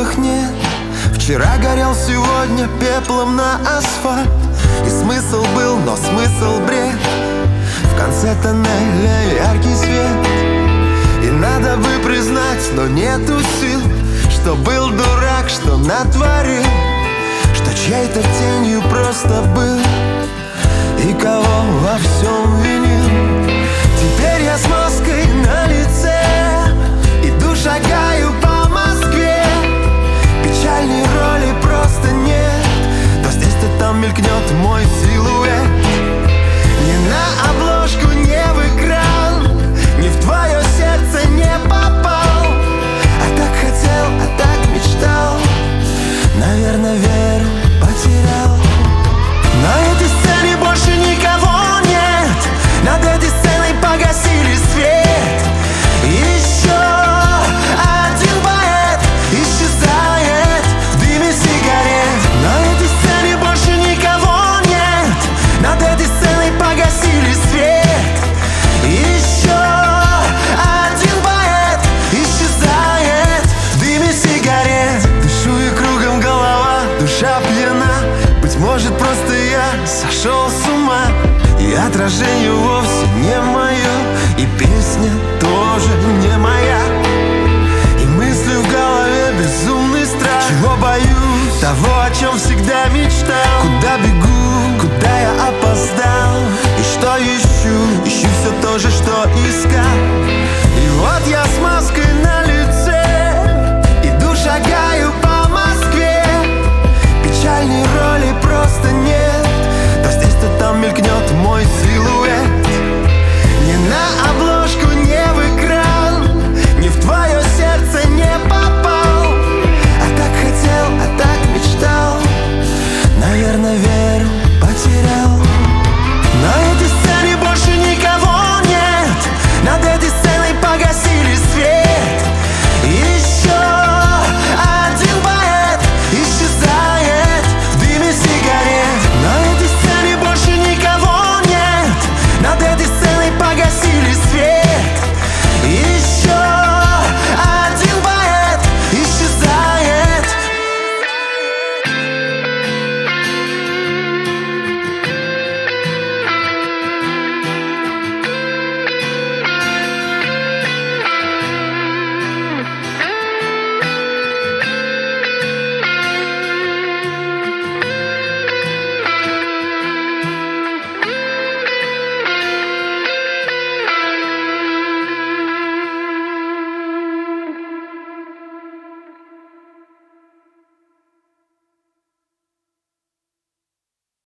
новых нет. Вчера горел, сегодня пеплом на асфальт. И смысл был, но смысл бред. В конце тоннеля яркий свет. И надо бы признать, но нету сил, что был дурак, что натворил, что чьей-то тенью просто был, и кого во всем винил. Теперь я с маской на лице иду, шагаю по Москве. Печальной роли просто нет. То здесь, то там мелькнет мой силуэт. Не на обложку, не в экран, не в твое сердце не попал. А так хотел, а так мечтал. Наверное, веру потерял. На этой сцене больше никого нет. Над этой сценой погасили свет. Еще один поэт исчезает в дыме сигарет. На этой сцене больше никого нет. Над этой сценой погасили свет. Еще один поэт исчезает в дыме сигарет. Дышу и кругом голова, душа пьяна. Быть может, просто я сошел с ума. И отражение вовсе не мое, и песня тоже не моя. И мысли в голове безумный страх. Чего боюсь? Того, о чем всегда мечтал. Куда бегу? Куда я опоздал? И что ищу? Ищу все то же, что искал. И вот я смотрю